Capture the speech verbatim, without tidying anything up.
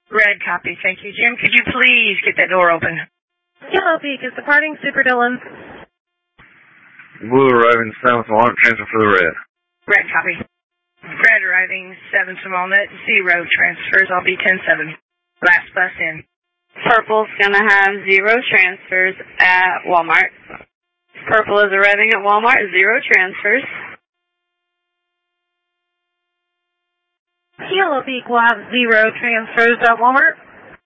Red copy, thank you. Jim, could you please get that door open? Yellow Peak is departing, Super Dillon. Blue arriving seven from Walnut, transfer for the red. Red copy. Red arriving seven from Walnut, zero transfers, I'll be ten seven. Last bus in. Purple's gonna have zero transfers at Walmart. Purple is arriving at Walmart, zero transfers. Yellow Peak will have zero transfers at Walmart.